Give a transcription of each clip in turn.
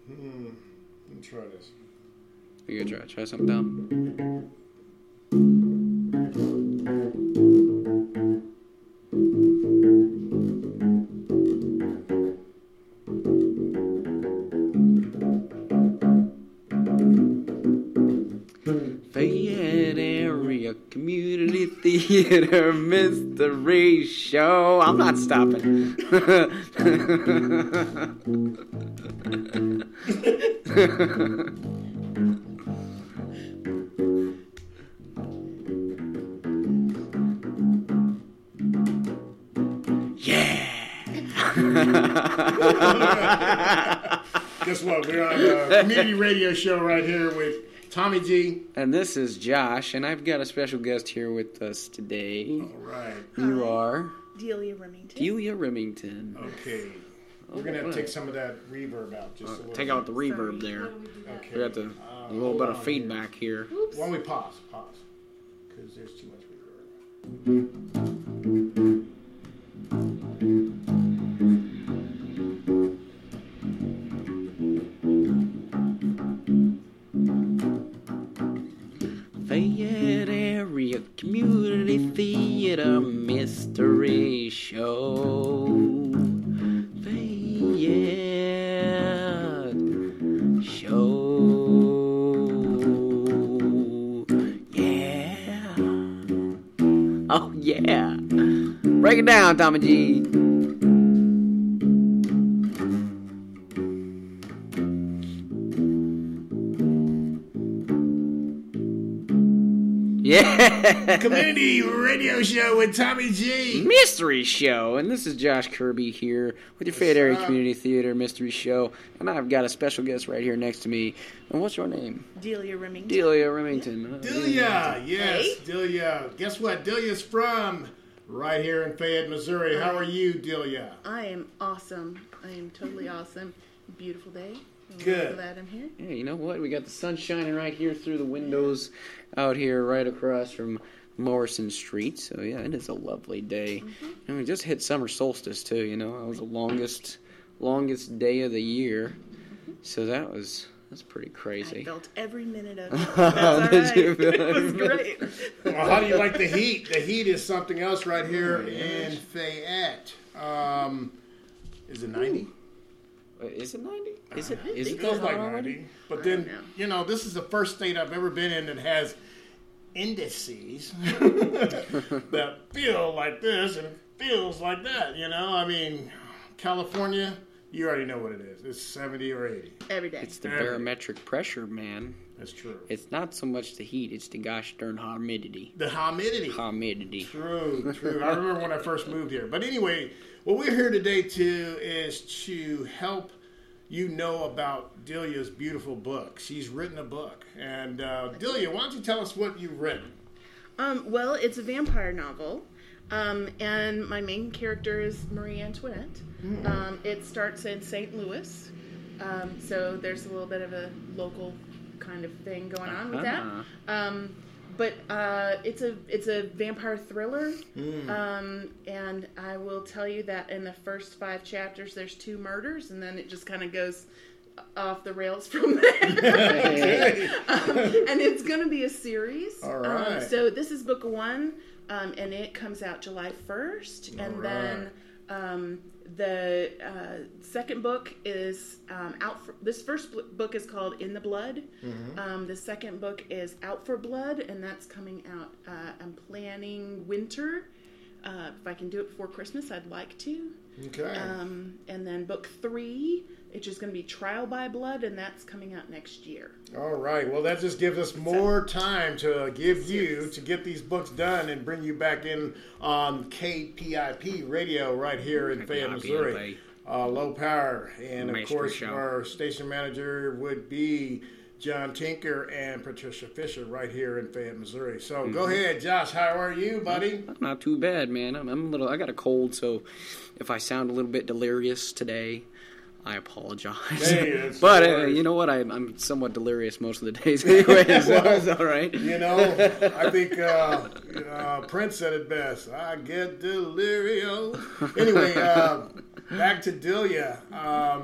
Let me try this. You gonna try something down? Fayette Area Community Theater Mystery Show. I'm not stopping. Yeah. Guess what? We're on a community radio show right here with Tommy G. And this is Josh, and I've got a special guest here with us today. All right. You are? Delia Remington. Delia Remington. Okay. We're going to have to take some of that reverb out just a little Take bit. out the reverb there. Okay. We got a little bit of feedback here. Oops. Why don't we pause? Because there's too much reverb. Fayette Area Community Theater Mystery Show. Fayette Show. Yeah. Oh, yeah. Break it down, Tommy G. Yeah. Community radio show with Tommy G. Mystery Show. And this is Josh Kirby here with your Fayette Area Community Theater Mystery Show. And I've got a special guest right here next to me. And what's your name? Delia Remington. Delia Remington. Delia, yes, Hey. Delia. Guess what? Delia's from right here in Fayette, Missouri. How are you, Delia? I am awesome. I am totally awesome. Beautiful day. I'm Good. glad I'm here. Yeah, you know what? We got the sun shining right here through the windows out here right across from Morrison Street. So, yeah, it is a lovely day. And we just hit summer solstice, too, you know. That was the longest day of the year. So that's pretty crazy. I felt every minute of it. That's all right. It was great. Well, how do you like the heat? The heat is something else right here in Fayette. Is it 90? Is it 90? Is it It that feels like hot already? 90. But I then, don't know. this is the first state I've ever been in that has indices that feel like this and feels like that, I mean, California, you already know what it is. It's 70 or 80. Every day. It's the barometric pressure, man. That's true. It's not so much the heat, it's the gosh darn humidity. The humidity. Humidity. True. I remember when I first moved here. But anyway, what we're here today to is to help you know about Delia's beautiful book. She's written a book. And Delia, why don't you tell us what you've written? Well, it's a vampire novel. And my main character is Marie Antoinette. It starts in St. Louis. So there's a little bit of a local kind of thing going on with that. But it's a vampire thriller, and I will tell you that in the first 5 chapters there's 2 murders, and then it just kind of goes off the rails from there. And it's going to be a series. All right. So this is book 1, and it comes out July 1st, All and right. then the second book is out. This first book is called In the Blood. The second book is Out for Blood, and that's coming out. I'm planning winter. If I can do it before Christmas, I'd like to. Okay. And then book 3, it's just going to be Trial by Blood, and that's coming out next year. All right. Well, that just gives us more time to give you to get these books done and bring you back in on KPIP radio right here in Fayette, Missouri. Low power. And, of course, our station manager would be John Tinker and Patricia Fisher right here in Fayette, Missouri. So go ahead, Josh. How are you, buddy? Not too bad, man. I got a cold, so if I sound a little bit delirious today, I apologize. Hey, but you know what? I'm somewhat delirious most of the days anyway, so it's all right. I think Prince said it best. I get delirious. Anyway, back to Delia.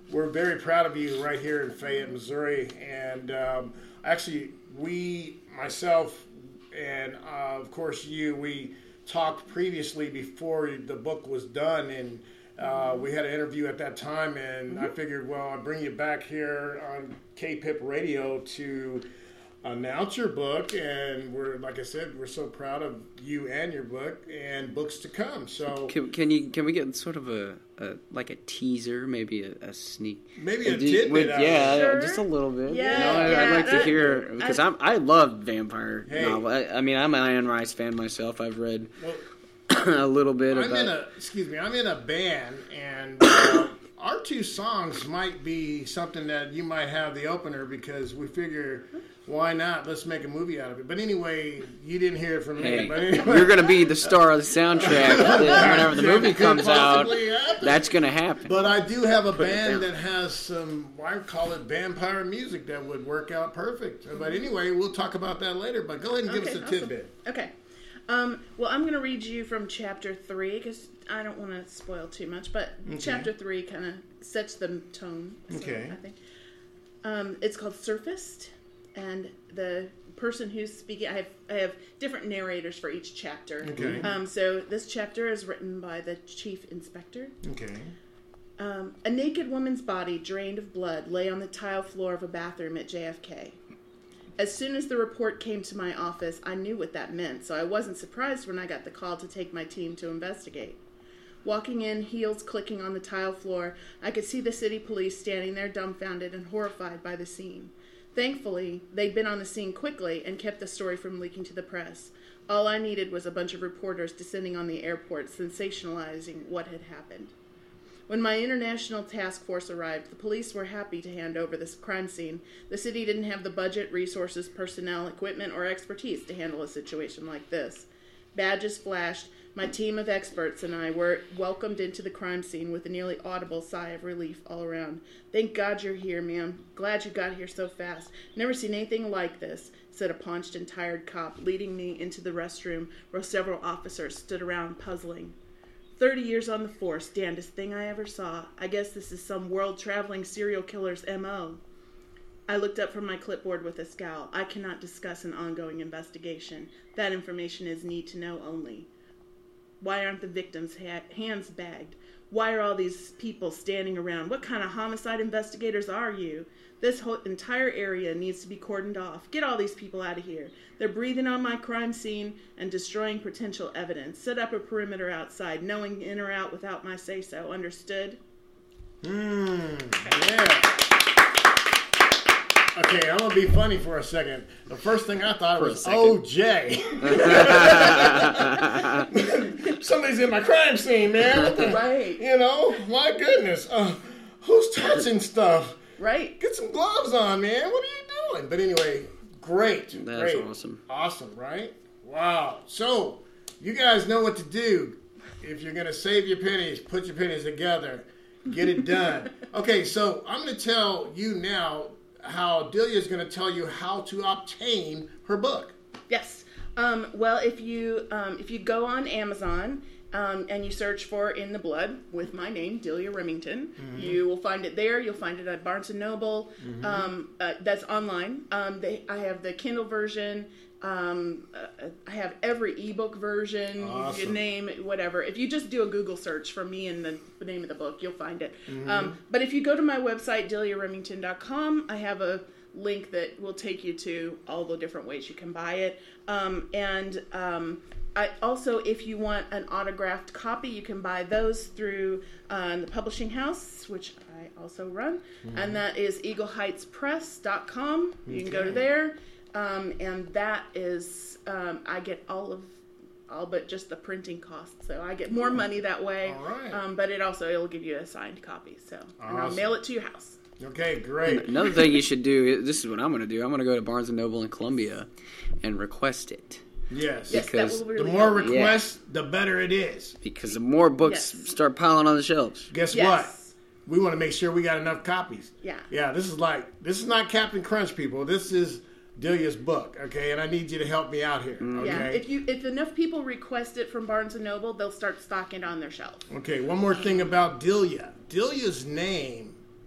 we're very proud of you right here in Fayette, Missouri. And actually, myself, and of course you, we talked previously before the book was done, and we had an interview at that time, and I figured, well, I'll bring you back here on KPIP Radio to announce your book, and like I said, we're so proud of you and your book and books to come. So can we get sort of a teaser, maybe a sneak, maybe a tidbit? Sure. Just a little bit. Yeah, I'd like to hear, because I love vampire novel. I mean, I'm an Anne Rice fan myself. I've read a little bit I'm in a band, and our two songs might be something that you might have the opener, because we figure, why not? Let's make a movie out of it. But anyway, you didn't hear it from me. But anyway. You're going to be the star of the soundtrack whenever the movie comes out. Happen. That's going to happen. But I do have a band that has some, I call it vampire music, that would work out perfect. But anyway, we'll talk about that later. But go ahead and give us a tidbit. Okay. Well, I'm going to read you from chapter 3, because I don't want to spoil too much, but chapter 3 kind of sets the tone. So Okay. I think it's called Surfaced, and the person who's speaking, I have different narrators for each chapter. Okay. So this chapter is written by the chief inspector. Okay. A naked woman's body, drained of blood, lay on the tile floor of a bathroom at JFK. As soon as the report came to my office, I knew what that meant, so I wasn't surprised when I got the call to take my team to investigate. Walking in, heels clicking on the tile floor, I could see the city police standing there dumbfounded and horrified by the scene. Thankfully, they'd been on the scene quickly and kept the story from leaking to the press. All I needed was a bunch of reporters descending on the airport, sensationalizing what had happened. When my international task force arrived, the police were happy to hand over this crime scene. The city didn't have the budget, resources, personnel, equipment, or expertise to handle a situation like this. Badges flashed. My team of experts and I were welcomed into the crime scene with a nearly audible sigh of relief all around. "Thank God you're here, ma'am. Glad you got here so fast. Never seen anything like this," said a paunched and tired cop, leading me into the restroom where several officers stood around puzzling. 30 years on the force, damnedest thing I ever saw. I guess this is some world-traveling serial killer's M.O. I looked up from my clipboard with a scowl. I cannot discuss an ongoing investigation. That information is need to know only. Why aren't the victims' hands bagged? Why are all these people standing around? What kind of homicide investigators are you? This whole entire area needs to be cordoned off. Get all these people out of here. They're breathing on my crime scene and destroying potential evidence. Set up a perimeter outside, knowing in or out without my say-so. Understood? Yeah. Okay, I'm going to be funny for a second. The first thing I thought was OJ. Somebody's in my crime scene, man. Right. You know, my goodness. Who's touching stuff? Right. Get some gloves on, man. What are you doing? But anyway, great. That's great. awesome. Awesome, right? Wow. So, you guys know what to do. If you're going to save your pennies, put your pennies together. Get it done. Okay, so I'm going to tell you now how Delia is going to tell you how to obtain her book. Yes. Well, if you go on Amazon and you search for In the Blood with my name, Delia Remington, you will find it there. You'll find it at Barnes & Noble. That's online. I have the Kindle version. I have every ebook version. Awesome. You name it, whatever. If you just do a Google search for me and the name of the book, you'll find it. But if you go to my website, DeliaRemington.com, I have a link that will take you to all the different ways you can buy it. I also, if you want an autographed copy, you can buy those through the publishing house, which I also run, and that is EagleHeightsPress.com. You can go to there. And that is, I get all but just the printing costs. So I get more money that way. All right. But it'll give you a signed copy. So, and I'll mail it to your house. Okay, great. Another thing you should do, this is what I'm going to do. I'm going to go to Barnes & Noble in Columbia and request it. Yes. Because that will really the more help. requests, the better it is. Because the more books start piling on the shelves. Guess what? We want to make sure we got enough copies. Yeah. Yeah, this is not Captain Crunch, people. This is Delia's book, okay? And I need you to help me out here, okay? Yeah, if enough people request it from Barnes & Noble, they'll start stocking it on their shelf. Okay, one more thing about Delia. Delia's name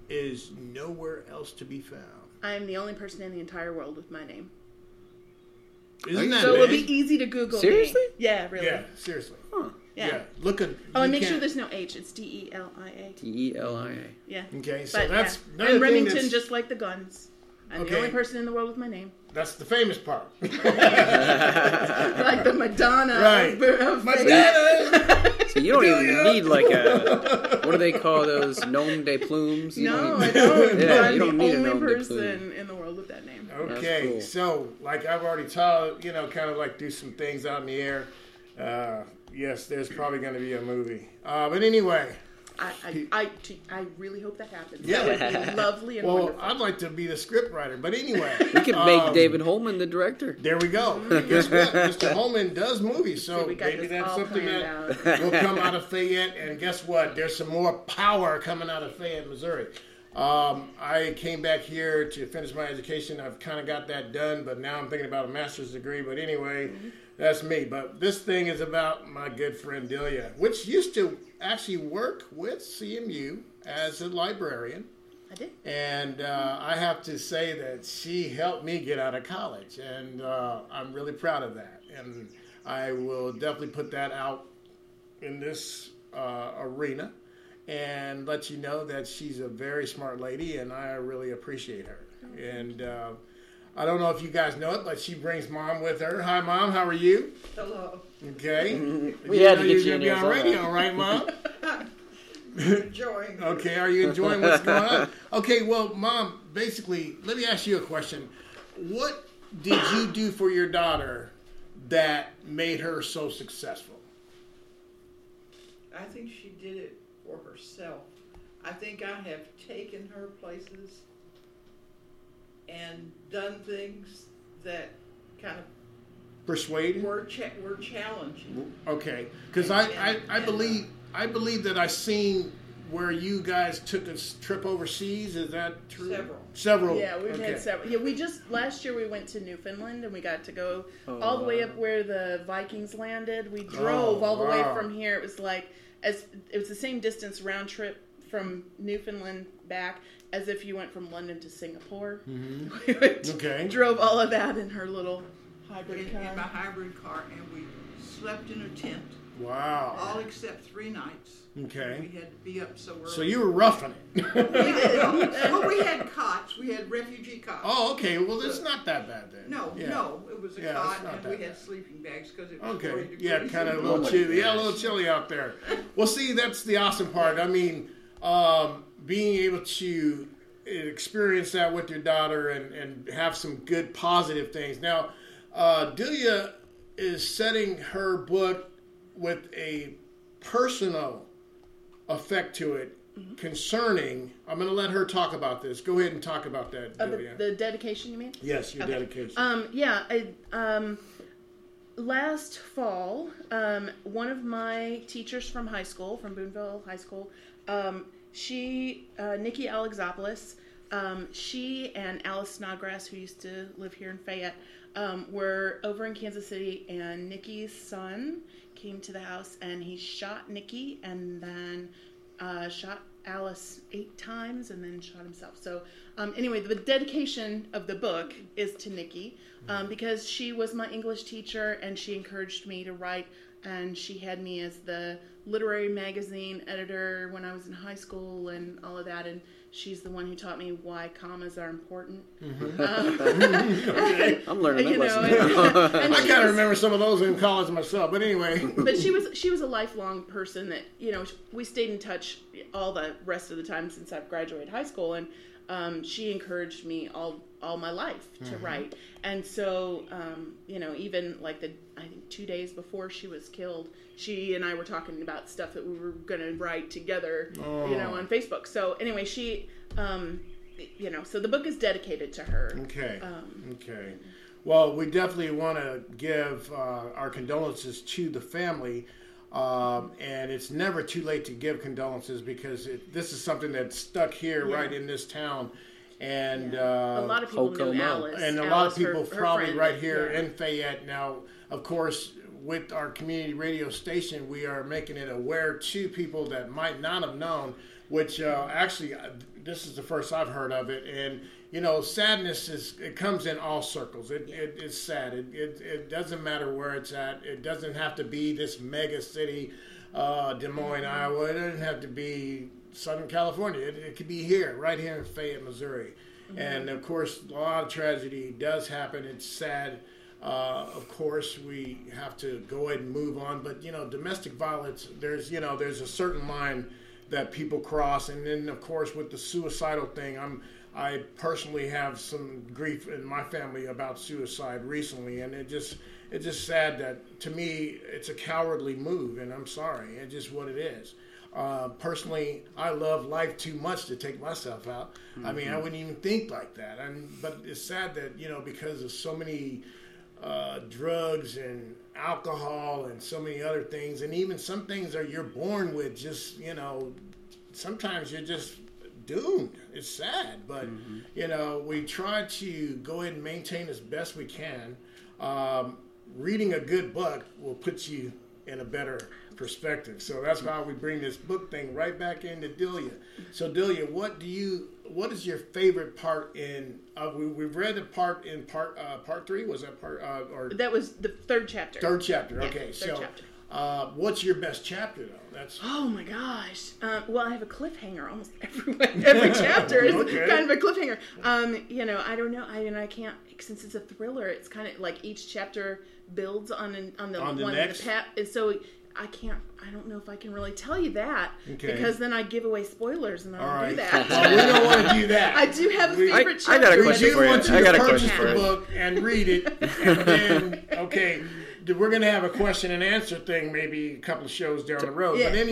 is nowhere else to be found. I'm the only person in the entire world with my name. Isn't that so big? it'll be easy to Google. Seriously? Me. Yeah, really. Yeah, seriously. Huh. Yeah. Look at. Oh, and make sure there's no H. It's Delia. Delia. Yeah. Okay, so but, that's yeah. And Remington, just like the guns. I'm the only person in the world with my name. That's the famous part. Like the Madonna. Right. Of Madonna. So you don't even need like a, what do they call those, nom de plumes? No, I don't. Yeah, I'm you don't the need a only nom de plume. person in the world with that name. Okay, cool. So like I've already told, kind of like do some things out in the air. Yes, there's probably going to be a movie. But anyway. I really hope that happens. Yeah. That would be lovely and Well, wonderful. I'd like to be the script writer. But anyway. We could make David Holman the director. There we go. Guess what? Mr. Holman does movies. So maybe that's something that will come out of Fayette. And guess what? There's some more power coming out of Fayette, Missouri. I came back here to finish my education. I've kind of got that done, but now I'm thinking about a master's degree. But anyway, that's me. But this thing is about my good friend Delia, which used to actually work with CMU as a librarian. I did. And I have to say that she helped me get out of college, and I'm really proud of that. And I will definitely put that out in this arena and let you know that she's a very smart lady, and I really appreciate her. And I don't know if you guys know it, but she brings Mom with her. Hi, Mom. How are you? Hello. Okay. We had to get you You're in going to be here on radio, right, Mom? Enjoying. Okay, are you enjoying what's going on? Okay, well, Mom, basically, let me ask you a question. What did you do for your daughter that made her so successful? I think she did it for herself. I think I have taken her places and done things that kind of Persuade? were challenging. Okay, because I believe that I seen where you guys took a trip overseas. Is that true? Several. Yeah, we've had several. Yeah, last year we went to Newfoundland and we got to go all the way up where the Vikings landed. We drove all the way from here. It was like it was the same distance round trip from Newfoundland back as if you went from London to Singapore. Mm-hmm. We drove all of that in her little hybrid In car. my hybrid car, and we slept in a tent. Wow. All except 3 nights. Okay. We had to be up so early. So you were roughing it. Well, we had cots. We had refugee cots. Oh, okay. Well, it's not that bad then. No, it was a cot, and we had sleeping bags because it was 40 degrees. Yeah, kind of a little chilly. Yeah, a little chilly out there. Well, see, that's the awesome part. I mean, being able to experience that with your daughter and have some good positive things. Now, Delia is setting her book with a personal effect to it concerning, I'm going to let her talk about this. Go ahead and talk about that, Delia. The dedication, you mean? Yes, your dedication. Last fall, one of my teachers from high school, from Boonville High School, Nikki Alexopoulos, she and Alice Snodgrass, who used to live here in Fayette, were over in Kansas City, and Nikki's son came to the house, and he shot Nikki, and then shot Alice 8 times, and then shot himself. So anyway, the dedication of the book is to Nikki, because she was my English teacher, and she encouraged me to write, and she had me as the literary magazine editor when I was in high school and all of that, and she's the one who taught me why commas are important. I'm learning that lesson. I kind of remember some of those in college myself, but anyway. But she was a lifelong person that, we stayed in touch all the rest of the time since I've graduated high school, and she encouraged me all my life to write. And so, even like I think 2 days before she was killed, she and I were talking about stuff that we were going to write together, on Facebook. So anyway, she, so the book is dedicated to her. Okay. Okay. Well, we definitely want to give our condolences to the family. And it's never too late to give condolences because this is something that's stuck here right in this town. And a lot of people knew Alice. And a lot of people probably right here in Fayette. Now, of course, with our community radio station, we are making it aware to people that might not have known which actually this is the first I've heard of it. And sadness it comes in all circles. It's sad. It doesn't matter where it's at. It doesn't have to be this mega city, Des Moines, Iowa. It doesn't have to be Southern California. It could be here, right here in Fayette, Missouri. Mm-hmm. And of course, a lot of tragedy does happen. It's sad. Of course, we have to go ahead and move on. But domestic violence, there's a certain line that people cross. And then, of course, with the suicidal thing, I personally have some grief in my family about suicide recently, and it's just sad that, to me, it's a cowardly move, and I'm sorry. It's just what it is. Personally, I love life too much to take myself out. Mm-hmm. I mean, I wouldn't even think like that. But it's sad that, because of so many drugs and alcohol and so many other things, and even some things that you're born with, just, sometimes you're just doomed. It's sad, but we try to go ahead and maintain as best we can. Reading a good book will put you in a better perspective. So that's why we bring this book thing right back into Delia. So Delia, what is your favorite part in? We've read the part in part 3. Was that part or that was the third chapter? Third chapter. Yeah, okay, third chapter. What's your best chapter though? Oh my gosh. Well, I have a cliffhanger almost every chapter is kind of a cliffhanger. I don't know. I can't, since it's a thriller. It's kind of like each chapter builds on the one next? So I don't know if I can really tell you that because then I give away spoilers and I don't do that. Well, we don't want to do that. I do have a favorite chapter. I got a question for you. I got to purchase the book and read it, and then we're going to have a question and answer thing maybe a couple of shows down the road. Yeah. But